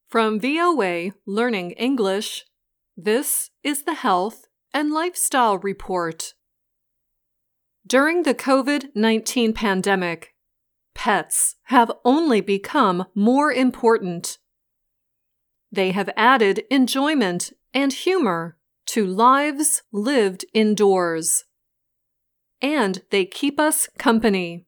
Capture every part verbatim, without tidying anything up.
From V O A Learning English, this is the Health and Lifestyle Report. During the COVID nineteen pandemic, pets have only become more important. They have added enjoyment and humor to lives lived indoors. And they keep us company.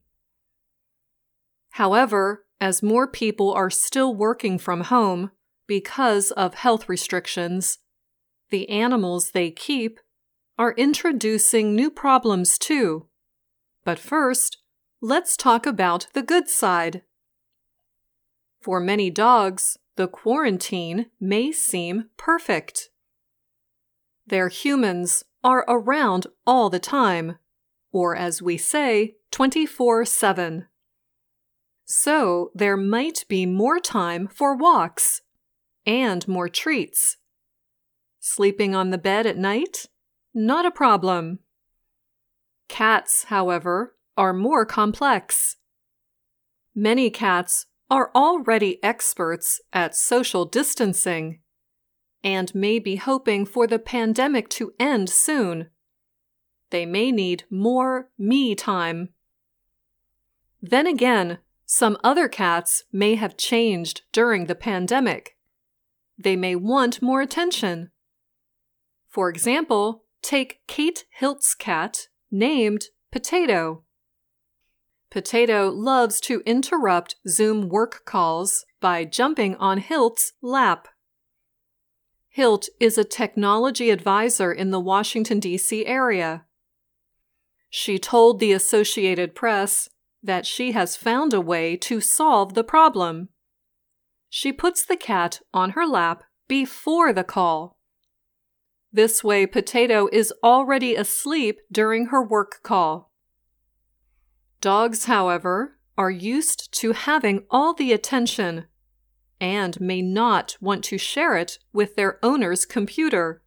However, as more people are still working from home because of health restrictions, the animals they keep are introducing new problems too. But first, let's talk about the good side. For many dogs, the quarantine may seem perfect. Their humans are around all the time, or as we say, twenty-four seven. So there might be more time for walks and more treats. Sleeping on the bed at night? Not a problem. Cats, however, are more complex. Many cats are already experts at social distancing and may be hoping for the pandemic to end soon. They may need more me time. Then again, some other cats may have changed during the pandemic. They may want more attention. For example, take Kate Hilt's cat named Potato. Potato loves to interrupt Zoom work calls by jumping on Hilt's lap. Hilt is a technology advisor in the Washington, D C area. She told the Associated Press that she has found a way to solve the problem. She puts the cat on her lap before the call. This way, Potato is already asleep during her work call. Dogs, however, are used to having all the attention and may not want to share it with their owner's computer.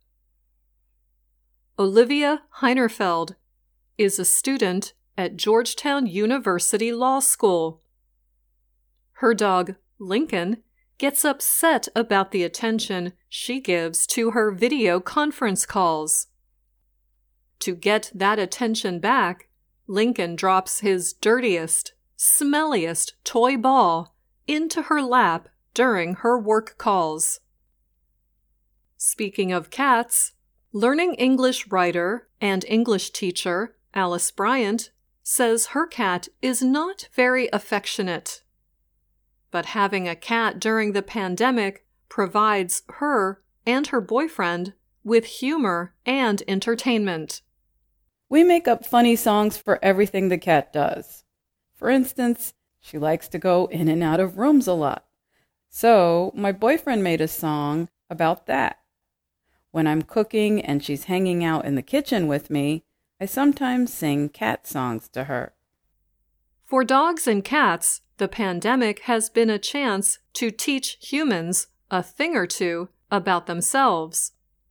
Olivia Heinerfeld is a student at Georgetown University Law School. Her dog, Lincoln, gets upset about the attention she gives to her video conference calls. To get that attention back, Lincoln drops his dirtiest, smelliest toy ball into her lap during her work calls. Speaking of cats, Learning English writer and English teacher Alice Bryant says her cat is not very affectionate. But having a cat during the pandemic provides her and her boyfriend with humor and entertainment. We make up funny songs for everything the cat does. For instance, she likes to go in and out of rooms a lot. So my boyfriend made a song about that. When I'm cooking and she's hanging out in the kitchen with me, I sometimes sing cat songs to her. For dogs and cats, the pandemic has been a chance to teach humans a thing or two about themselves.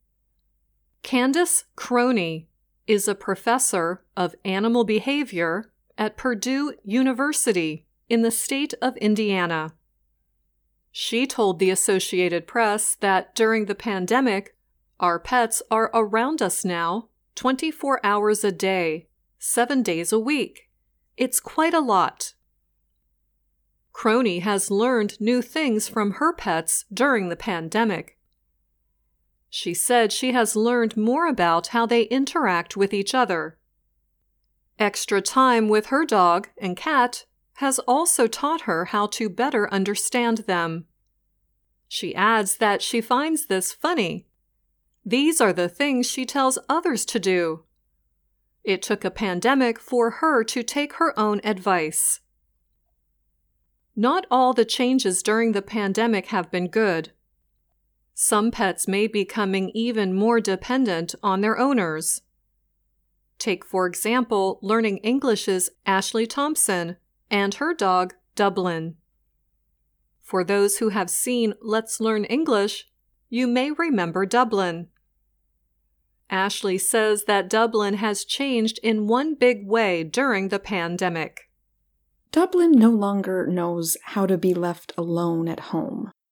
Candace Croney is a professor of animal behavior at Purdue University in the state of Indiana. She told the Associated Press that during the pandemic, our pets are around us now twenty-four hours a day, seven days a week. It's quite a lot. Croney has learned new things from her pets during the pandemic. She said she has learned more about how they interact with each other. Extra time with her dog and cat has also taught her how to better understand them. She adds that she finds this funny. These are the things she tells others to do. It took a pandemic for her to take her own advice. Not all the changes during the pandemic have been good. Some pets may be becoming even more dependent on their owners. Take, for example, Learning English's Ashley Thompson and her dog, Dublin. For those who have seen Let's Learn English, you may remember Dublin. Ashley says that Dublin has changed in one big way during the pandemic. Dublin no longer knows how to be left alone at home.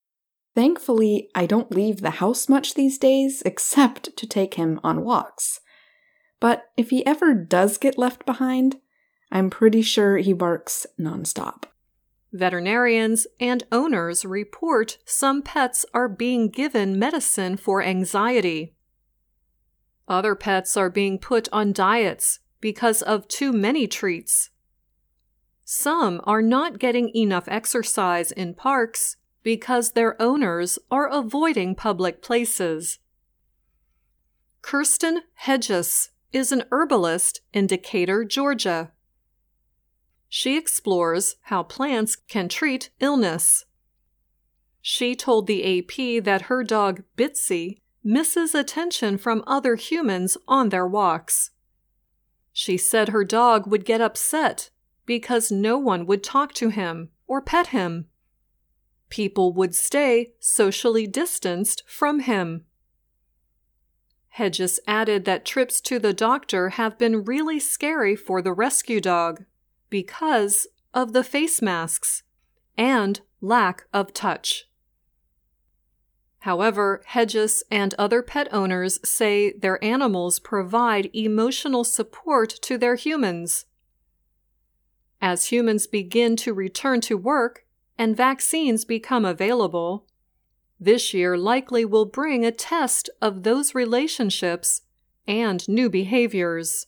Thankfully, I don't leave the house much these days, except to take him on walks. But if he ever does get left behind, I'm pretty sure he barks nonstop. Veterinarians and owners report some pets are being given medicine for anxiety. Other pets are being put on diets because of too many treats. Some are not getting enough exercise in parks because their owners are avoiding public places. Kirsten Hedges is an herbalist in Decatur, Georgia. She explores how plants can treat illness. She told the A P that her dog Bitsy misses attention from other humans on their walks. She said her dog would get upset because no one would talk to him or pet him. People would stay socially distanced from him. Hedges added that trips to the doctor have been really scary for the rescue dog because of the face masks and lack of touch. However, Hedges and other pet owners say their animals provide emotional support to their humans. As humans begin to return to work and vaccines become available, this year likely will bring a test of those relationships and new behaviors.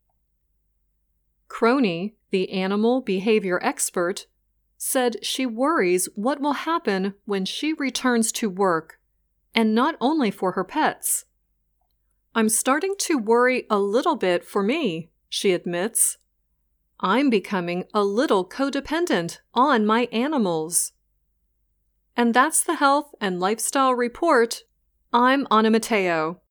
Crony, the animal behavior expert, said she worries what will happen when she returns to work, and not only for her pets. "I'm starting to worry a little bit for me," she admits. "I'm becoming a little codependent on my animals." And that's the Health and Lifestyle Report. I'm Anna Matteo.